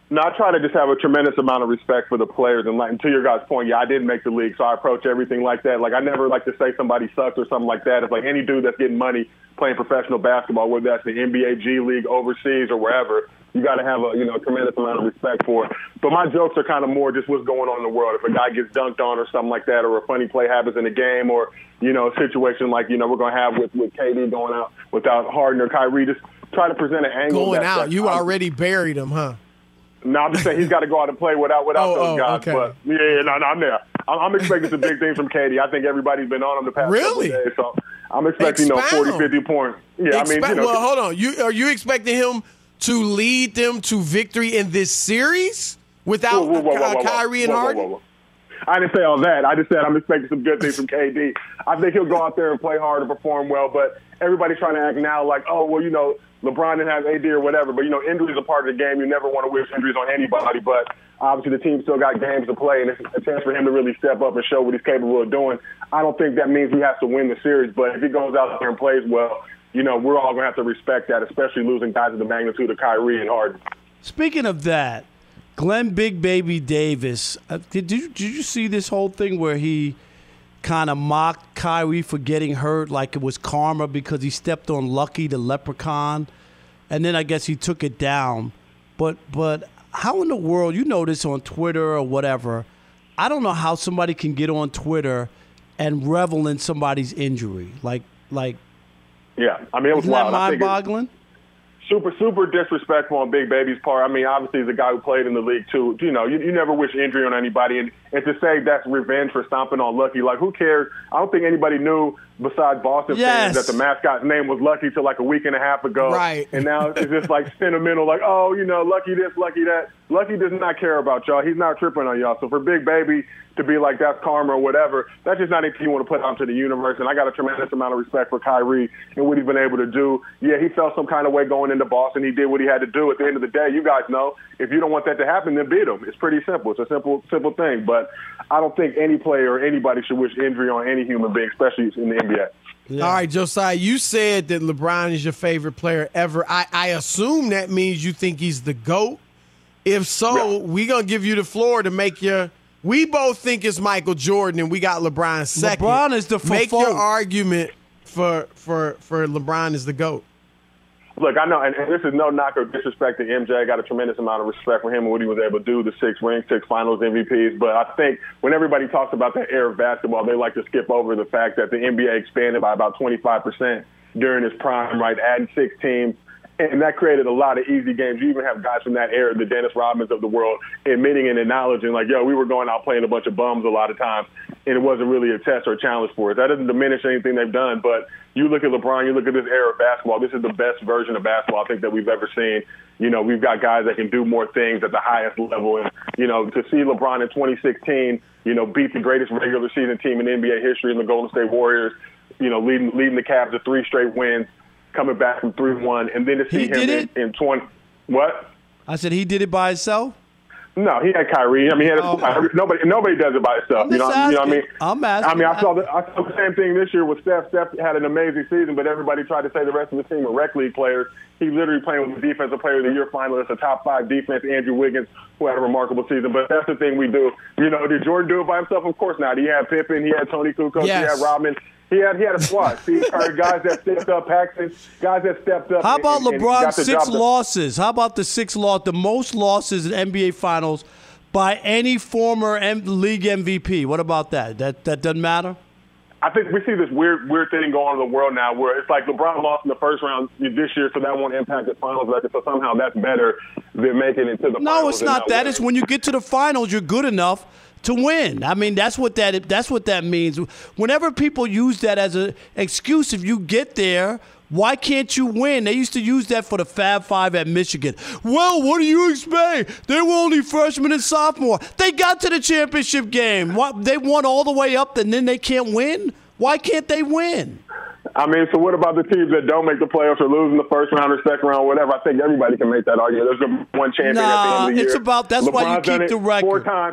No, I try to just have a tremendous amount of respect for the players. And, like, to your guys' point, yeah, I did make the league, so I approach everything like that. Like, I never like to say somebody sucks or something like that. It's like any dude that's getting money playing professional basketball, whether that's the N B A, G League, overseas, or wherever, you got to have a, you know, tremendous amount of respect for it. But my jokes are kind of more just what's going on in the world. If a guy gets dunked on or something like that, or a funny play happens in a game, or, you know, a situation like, you know, we're going to have with, with K D going out without Harden or Kyrie, just try to present an angle. Going that, out, that, you I'm, already buried him, huh? No, I'm just saying he's got to go out and play without without oh, those oh, guys. okay. But yeah, yeah, no, no, I'm there. I'm, I'm expecting some big things from K D. I think everybody's been on him the past really? couple days, so I'm expecting Expound. you know forty, fifty points. Yeah, Expound. I mean, you know, well, hold on. You are you expecting him to lead them to victory in this series without whoa, whoa, whoa, whoa, whoa, Kyrie and whoa, whoa, Harden? Whoa, whoa. I didn't say all that. I just said I'm expecting some good things from K D. I think he'll go out there and play hard and perform well, but everybody's trying to act now like, oh, well, you know, LeBron didn't have A D or whatever. But, you know, injuries are part of the game. You never want to wish injuries on anybody. But obviously the team still got games to play, and it's a chance for him to really step up and show what he's capable of doing. I don't think that means he has to win the series, but if he goes out there and plays well, you know, we're all going to have to respect that, especially losing guys of the magnitude of Kyrie and Harden. Speaking of that, Glenn Big Baby Davis, uh, did, you, did you see this whole thing where he kind of mocked Kyrie for getting hurt like it was karma because he stepped on Lucky the leprechaun? And then I guess he took it down. But but how in the world, you know this on Twitter or whatever, I don't know how somebody can get on Twitter and revel in somebody's injury. Like, like yeah, I mean, it was isn't wild. that mind-boggling? Super, super disrespectful on Big Baby's part. I mean, obviously, he's a guy who played in the league, too. You know, you, you never wish injury on anybody. And, and to say that's revenge for stomping on Lucky, like, who cares? I don't think anybody knew, besides Boston yes. fans, that the mascot's name was Lucky till like a week and a half ago. Right. And now it's just like sentimental, like, oh, you know, Lucky this, Lucky that. Lucky does not care about y'all. He's not tripping on y'all. So for Big Baby to be like that's karma or whatever, that's just not anything you want to put out to the universe. And I got a tremendous amount of respect for Kyrie and what he's been able to do. Yeah, he felt some kind of way going into Boston. He did what he had to do. At the end of the day, you guys know, if you don't want that to happen, then beat him. It's pretty simple. It's a simple, simple thing. But I don't think any player or anybody should wish injury on any human being, especially in the N B A. Yeah. All right, Josiah, you said that LeBron is your favorite player ever. I, I assume that means you think he's the GOAT. If so, yeah. we're going to give you the floor to make your – we both think it's Michael Jordan, and we got LeBron second. LeBron is the Make fo- your argument for, for, for LeBron is the GOAT. Look, I know, and, and this is no knock or disrespect to M J. I got a tremendous amount of respect for him and what he was able to do, the six rings, six finals M V Ps. But I think when everybody talks about that era of basketball, they like to skip over the fact that the N B A expanded by about twenty-five percent during its prime, right, adding six teams. And that created a lot of easy games. You even have guys from that era, the Dennis Rodmans of the world, admitting and acknowledging, like, yo, we were going out playing a bunch of bums a lot of times, and it wasn't really a test or a challenge for us. That doesn't diminish anything they've done, but you look at LeBron, you look at this era of basketball, this is the best version of basketball I think that we've ever seen. You know, we've got guys that can do more things at the highest level. And, you know, to see LeBron in twenty sixteen, you know, beat the greatest regular season team in N B A history in the Golden State Warriors, you know, leading, leading the Cavs to three straight wins, coming back from three one, and then to see he him did in, it? in twenty. What? I said he did it by himself? No, he had Kyrie. I mean, he had oh. a, nobody nobody does it by himself. You know, you know what I mean? I'm asking. I mean, I saw, the, I saw the same thing this year with Steph. Steph had an amazing season, but everybody tried to say the rest of the team were rec league players. He literally playing with the Defensive Player of the Year finalist, a top five defense, Andrew Wiggins, who had a remarkable season. But that's the thing we do. You know, did Jordan do it by himself? Of course not. He had Pippen, he had Tony Kukoc, yes. he had Rodman. He had he had a squad. Steve Kerr, guys that stepped up, Paxson, guys that stepped up. How about and, and LeBron's six done. losses? How about the six loss, the most losses in N B A Finals by any former M- league M V P? What about that? That that doesn't matter? I think we see this weird weird thing going on in the world now where it's like LeBron lost in the first round this year, so that won't impact the finals record. So somehow that's better than making it to the finals. No, it's not that. It's when you get to the finals, you're good enough to win. I mean, that's what that that's what that means. Whenever people use that as an excuse, if you get there, why can't you win? They used to use that for the Fab Five at Michigan. Well, what do you expect? They were only freshmen and sophomore. They got to the championship game. What, they won all the way up, and then they can't win? Why can't they win? I mean, so what about the teams that don't make the playoffs or lose in the first round or second round or whatever? I think everybody can make that argument. There's one champion nah, at the end of the year. It's about, that's LeBron's why you keep the record. Four times.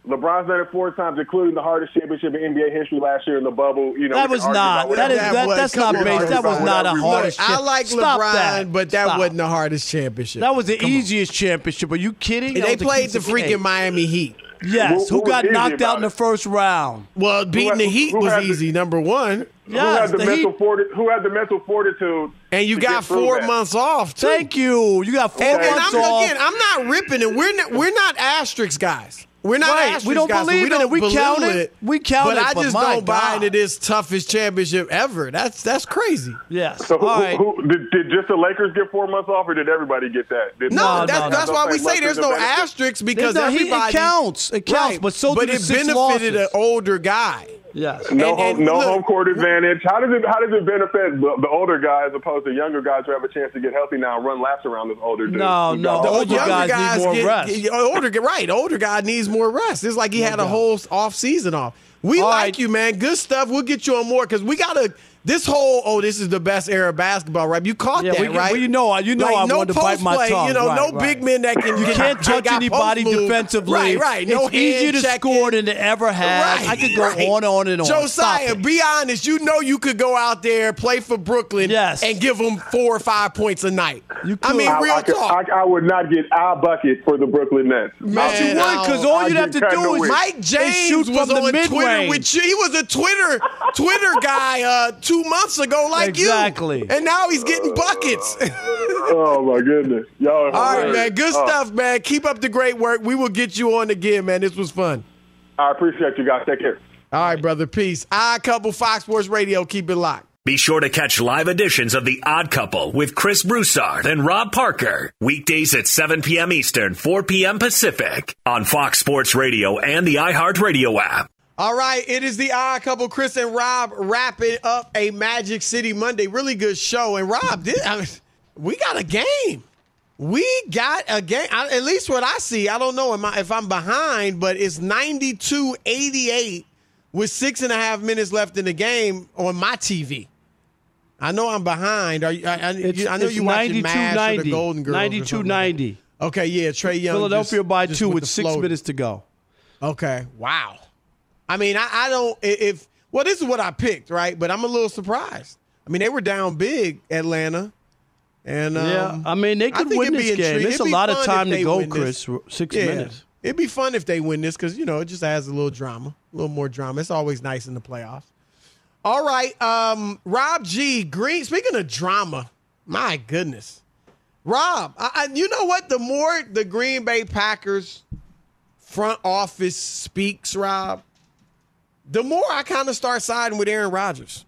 LeBron's done it four times, including the hardest championship in N B A history last year in the bubble. You know, that was not. That is that, that's not based. That was not a hardest. I like Stop LeBron, that. but that Stop. wasn't the hardest championship. That was the Come easiest on. championship. Are you kidding? They played the freaking Miami Heat. Yes, who, who, who got knocked out in the first round? Well, beating had, the Heat who, who was the, easy. Number one. Yes, who had the, the mental Heat. forti- Who had the mental fortitude? And you got four that. months off too. Thank you. You got four and, months and I'm, off. Again, I'm not ripping it. We're not. We're not asterisk guys. We're not right. asterisk We don't guys. believe so we don't in it. We believe count it. it. We count but it. I but just my don't buy God. into this toughest championship ever. That's that's crazy. Yes. So who, All right. who, who, did, did just the Lakers get four months off, or did everybody get that? Did No, no, that's, no, that's no. why we say there's no benefit? asterisks because no, he- everybody it counts. It counts, right, but so but do the it six benefited losses. an older guy. Yes. No And- and home, no look, home court advantage. How does it how does it benefit the, the older guys as opposed to younger guys who have a chance to get healthy now and run laps around this older dude? No, no. The older older guys, guys need more get, rest. get- older, right, older guy needs more rest. It's like he No had a doubt. whole off season off. We All like right. you, man. Good stuff. We'll get you on more because we gotta. This whole oh, this is the best era of basketball, right? You caught Yeah, that, we- right? well, you know, you know, like, I no wanted to bite my post play, tongue. You know, Right, no right. big men that can. You can- can't they touch got anybody post move. defensively. Right, right. No it's easier to hand score checking. than to ever have. Right, I could go right. on and on and on. Josiah, Stop it. be honest. You know you could go out there, play for Brooklyn, Yes. and give them four or five points a night. You I could. mean, I, real I, could, talk. I, I would not get a bucket for the Brooklyn Nets. Man, But you would, because all I you'd have get to cut do no is way. Mike is James shoot was from the on Twitter mid-range. with you. He was a Twitter Twitter guy uh, two months ago, like Exactly. you. And now he's getting buckets. Oh my goodness, y'all. Are All right, hilarious. man. Good Oh, stuff, man. Keep up the great work. We will get you on again, man. This was fun. I appreciate you guys. Take care. All right, brother. Peace. Odd Couple, Fox Sports Radio. Keep it locked. Be sure to catch live editions of The Odd Couple with Chris Broussard and Rob Parker. Weekdays at seven p.m. Eastern, four p.m. Pacific on Fox Sports Radio and the iHeartRadio app. All right, it is the Odd Couple, Chris and Rob, wrapping up a Magic City Monday. Really good show. And Rob, this, I mean, we got a game. We got a game. I, at least what I see. I don't know if I'm behind, but it's ninety-two eighty-eight with six and a half minutes left in the game on my T V. I know I'm behind. Are you, I, I, It's, I know it's you're watching MASH or the Golden Girls. ninety-two ninety. Okay, yeah, Trae Young. Philadelphia just, by just two with with the six floater. minutes to go. Okay, wow. I mean, I, I don't, if, well, this is what I picked, right? But I'm a little surprised. I mean, they were down big, Atlanta. And um, Yeah, I mean, they could think win it'd be this game. intriguing. There's a It'd be lot of fun time if to they go, win this. Chris. Six Yeah. minutes. It'd be fun if they win this because, you know, it just adds a little drama, a little more drama. It's always nice in the playoffs. All right, um, Rob G. Green, speaking of drama, my goodness. Rob, I, I, you know what? The more the Green Bay Packers front office speaks, Rob, the more I kind of start siding with Aaron Rodgers.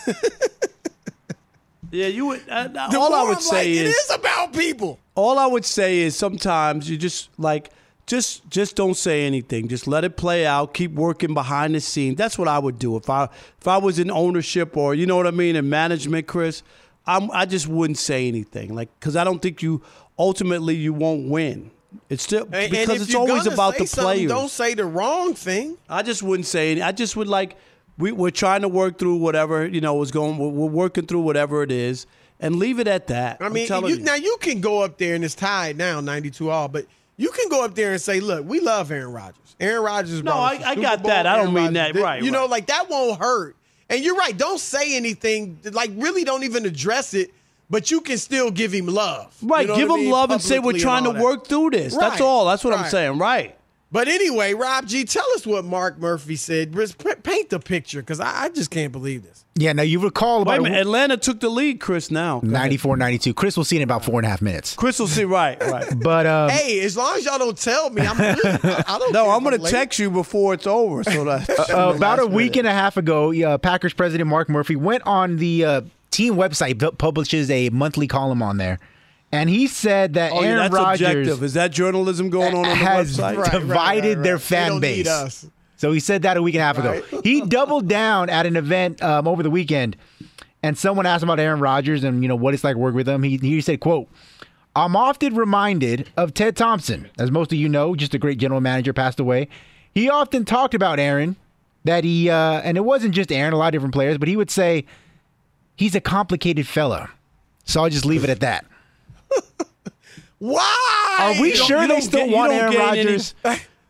Yeah, you would. Uh, The all I more would I'm say like, is it is about people. all I would say is sometimes you just like just just don't say anything. Just let it play out. Keep working behind the scenes. That's what I would do if I if I was in ownership or you know what I mean in management, Chris. I'm, I just wouldn't say anything, like because I don't think you ultimately you won't win. It's still And- and because if it's you're always gonna about say the something, players. Don't say the wrong thing. I just wouldn't say any. I just would like we, we're trying to work through whatever you know is going. We're, we're working through whatever it is, and leave it at that. I I'm mean, telling you, you. now you can go up there and it's tied now, ninety-two all, but you can go up there and say, "Look, we love Aaron Rodgers. Aaron Rodgers." No, brought us I- to I Super got Bowl. that. I don't Aaron mean Rodgers that. did-" Right, You know, right. like that won't hurt. And you're right. Don't say anything. Like really, don't even address it. But you can still give him love. Right, You know give what I him mean? love and say we're Publicly trying to all that. work through this. That's Right, all. That's what I'm right. saying. Right. But anyway, Rob G, tell us what Mark Murphy said. Just p- Paint the picture, because I, I just can't believe this. Yeah, now you recall Wait about a minute. Atlanta took the lead, Chris, now. Go ahead. ninety-four ninety-two. Chris will see in about four and a half minutes. Chris will see, right, right. But um, Hey, as long as y'all don't tell me, I'm good. I, I don't No, care I'm if going to late. text you before it's over. So that uh, about a week and a half ago, uh, Packers president Mark Murphy went on the uh, team website, pu- publishes a monthly column on there. And he said that Oh, yeah, Aaron that's Rodgers objective. Is that journalism going on on the has website? Right, divided right, right, their right. fan They don't base. need us. So he said that a week and a half ago. He doubled down at an event um, over the weekend, and someone asked him about Aaron Rodgers and you know what it's like working with him. He he said, "quote I'm often reminded of Ted Thompson, as most of you know, just a great general manager, passed away. He often talked about Aaron, that he uh, and it wasn't just Aaron, a lot of different players, but he would say he's a complicated fella. So I'll just leave it at that." Why? Are we You don't- sure you they don't still get- you want don't Aaron gain any- Rodgers?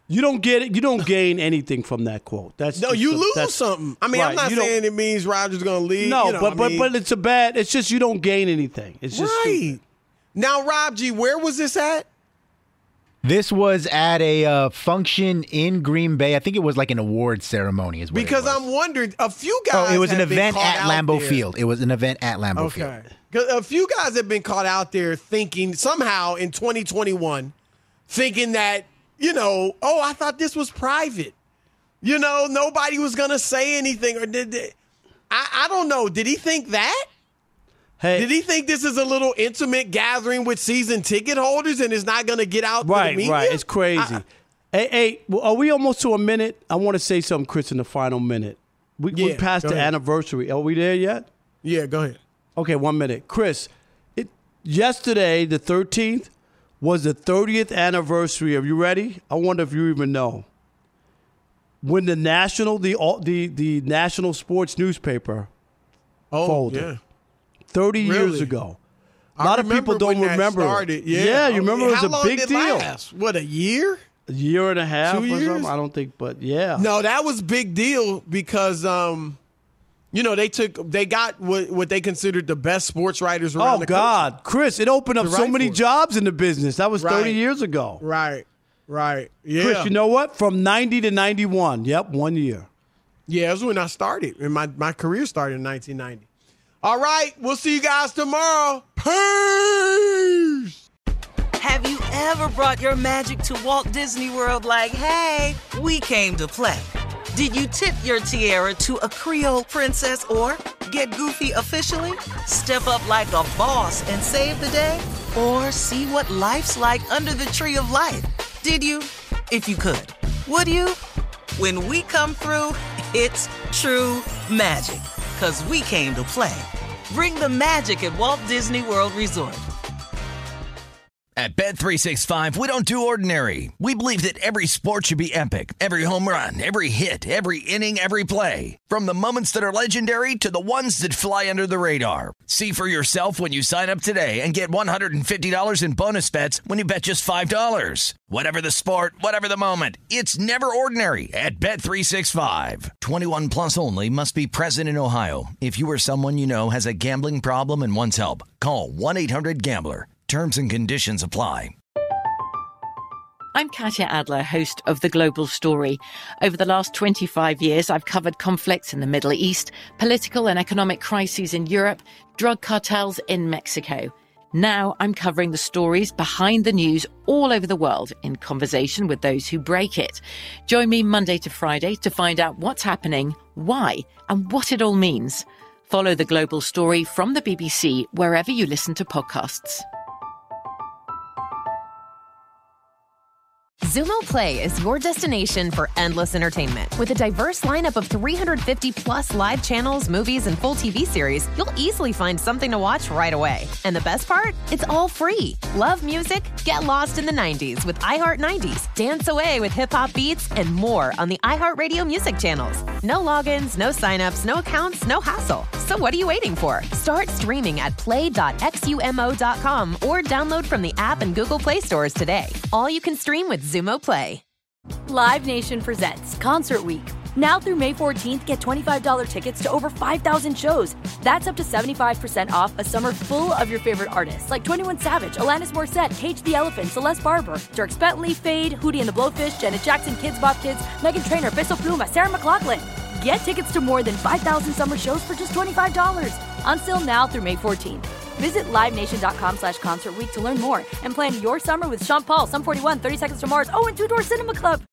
You don't get it. You don't gain anything from that quote. That's no, just you a, lose that's, something. I mean, right, I'm not saying it means Rodgers going to leave. No, you know, but I but mean, but it's a bad. It's just you don't gain anything. It's just right. stupid. Now, Rob G, where was this at? This was at a uh, function in Green Bay. I think it was like an award ceremony. Is what Because it was. I'm wondering, a few guys. Oh, it was an have been event caught at out Lambeau there. Field. It was an event at Lambeau Field. Okay. 'Cause a few guys have been caught out there thinking somehow in twenty twenty-one, thinking that, you know, oh, I thought this was private. You know, nobody was going to say anything. Or did they, I, I don't know. Did he think that? Hey, Did he think this is a little intimate gathering with season ticket holders and is not going to get out right, to the media? right. It's crazy. I, hey, hey, well, are we almost to a minute? I want to say something, Chris, in the final minute. We, Yeah, we passed go the ahead. anniversary. Are we there yet? Yeah, go ahead. Okay, one minute. Chris, it, yesterday, the thirteenth, was the thirtieth anniversary. Are you ready? I wonder if you even know. When the national, the the the national sports newspaper Oh, folded. yeah. thirty Really? years ago. A I lot of remember people don't when that remember. it. started. Yeah, you remember Oh, it was how a long big did it deal. last? What, a year? A year and a half Two or years? something. I don't think, but yeah. No, that was big deal because, um, you know, they took they got what what they considered the best sports writers around Oh the God, Chris! It opened up To so write many for. jobs in the business. That was thirty Right. years ago. country. Right, right. Yeah, Chris, you know what? From ninety to ninety-one. Yep, one year. yeah, that was when I started. And my my career started in nineteen ninety. All right, we'll see you guys tomorrow. Peace. Have you ever brought your magic to Walt Disney World like, hey, we came to play? Did you tip your tiara to a Creole princess or get goofy officially? Step up like a boss and save the day? Or see what life's like under the tree of life? Did you? If you could. Would you? When we come through, it's true magic. 'Cause we came to play. Bring the magic at Walt Disney World Resort. At Bet three sixty-five, we don't do ordinary. We believe that every sport should be epic. Every home run, every hit, every inning, every play. From the moments that are legendary to the ones that fly under the radar. See for yourself when you sign up today and get one hundred fifty dollars in bonus bets when you bet just five dollars. Whatever the sport, whatever the moment, it's never ordinary at Bet three sixty-five. twenty-one plus only. Must be present in Ohio. If you or someone you know has a gambling problem and wants help, call one eight hundred gambler. Terms and conditions apply. I'm Katya Adler, host of The Global Story. Over the last twenty-five years, I've covered conflicts in the Middle East, political and economic crises in Europe, drug cartels in Mexico. Now I'm covering the stories behind the news all over the world in conversation with those who break it. Join me Monday to Friday to find out what's happening, why, and what it all means. Follow The Global Story from the B B C wherever you listen to podcasts. Zumo Play is your destination for endless entertainment. With a diverse lineup of three hundred fifty plus live channels, movies, and full T V series, you'll easily find something to watch right away. And the best part? It's all free. Love music? Get lost in the nineties with iHeart nineties, dance away with hip-hop beats, and more on the iHeartRadio music channels. No logins, no signups, no accounts, no hassle. So what are you waiting for? Start streaming at play dot xumo dot com or download from the app and Google Play stores today. All you can stream with Zumo Play. Live Nation presents Concert Week. Now through May fourteenth, get twenty-five dollars tickets to over five thousand shows. That's up to seventy-five percent off a summer full of your favorite artists like twenty-one Savage, Alanis Morissette, Cage the Elephant, Celeste Barber, Dierks Bentley, Fade, Hootie and the Blowfish, Janet Jackson, Kids Bop Kids, Meghan Trainor, Bissell Pluma, Sarah McLachlan. Get tickets to more than five thousand summer shows for just twenty-five dollars. Until now through May fourteenth. Visit livenation.com slash concert week to learn more and plan your summer with Sean Paul, Sum forty-one, thirty Seconds to Mars, oh, and Two Door Cinema Club.